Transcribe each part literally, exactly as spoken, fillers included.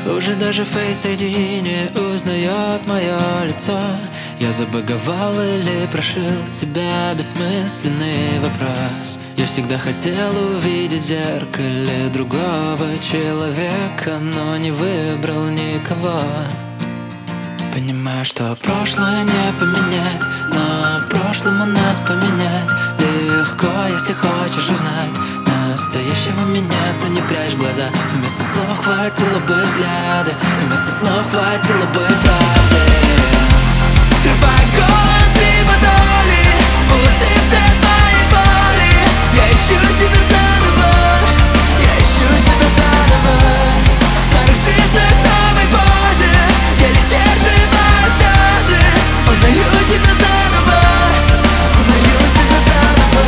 Уже даже Face ай ди не узнает мое лицо. Я забаговал или прошил себя бессмысленный вопрос. Я всегда хотел увидеть в зеркале другого человека, но не выбрал никого. Понимаю, что прошлое не поменять, но прошлому нас поменять легко, если хочешь узнать настоящего меня, то не прячь глаза. Вместо слов хватило бы взгляда, вместо слов хватило бы правды. Срывай голос мимо доли, улысив цвет моей боли. Я ищу себя заново, я ищу себя заново. В старых джинсах, новой позе, еле сдерживая слезы. Узнаю себя заново, узнаю себя заново.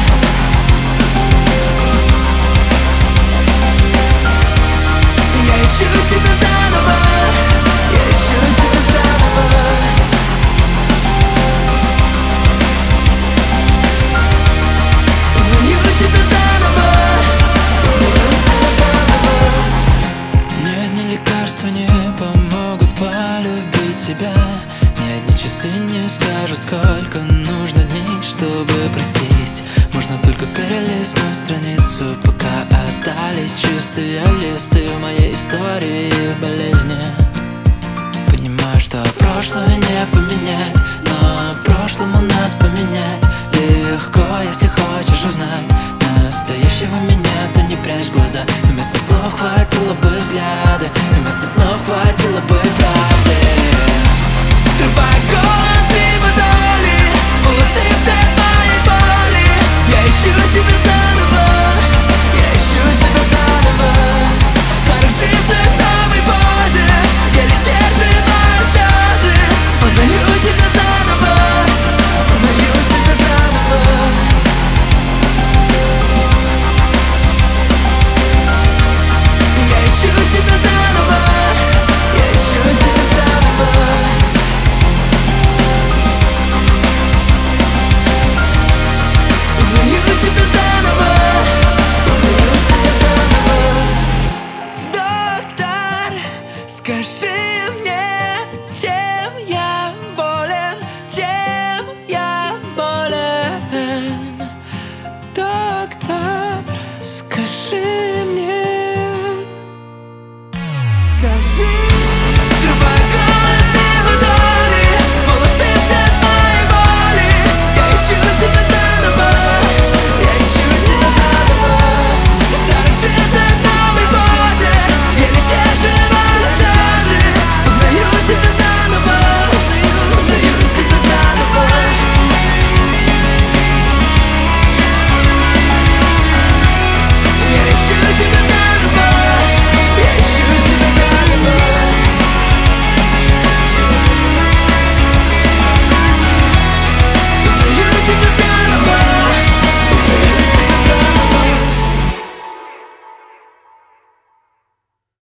Я ищу себя заново, я ищу себя заново. Узнаю себя заново, узнаю себя заново. Ни одни лекарства не помогут полюбить себя. Ни одни часы не скажут, сколько нужно дней, чтобы простить. Можно только перелистнуть страницу, пока остались чистые листы в моей истории болезни. Понимаю, что прошлое не поменять, но прошлому нас поменять легко, если хочешь узнать настоящего меня, то не прячь глаза. Вместо слов хватило бы взгляда, вместо слов хватило бы